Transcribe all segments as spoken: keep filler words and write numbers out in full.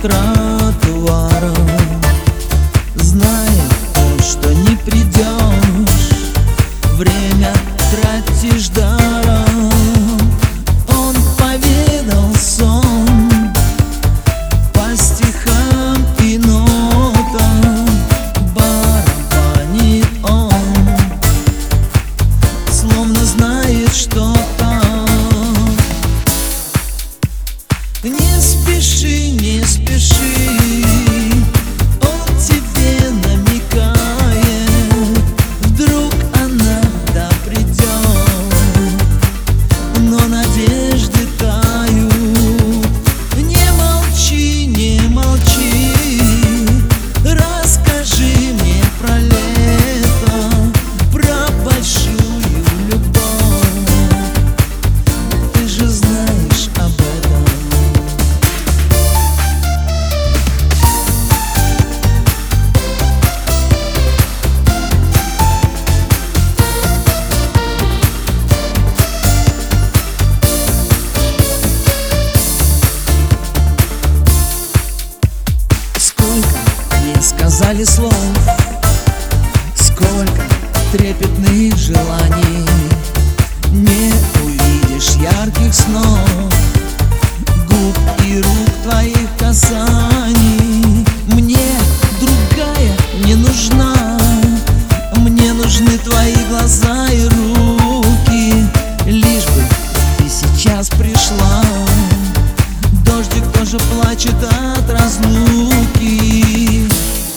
тротуаром, зная, что не придешь, время тратишь даром. Он поведал сон по стихам и нотам, барабанит он, словно знает что-то. Не спеши, не спеши, он тебе намекает, вдруг она да придет, но надежды тают. Не молчи, не молчи, расскажи мне про лето, про большую любовь, ты же знаешь об этом. Сказали слов, сколько трепетных желаний, не увидишь ярких снов, губ и рук твоих касаний. Мне другая не нужна, мне нужны твои глаза и руки, лишь бы ты сейчас пришла. Дождик тоже плачет от разлуки.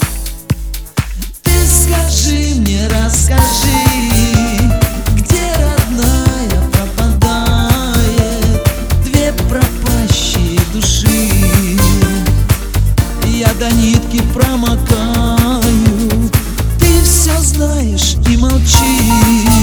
Скажи мне, расскажи, где родная пропадает, две пропащие души. Я до нитки промокаю, ты все знаешь и молчишь.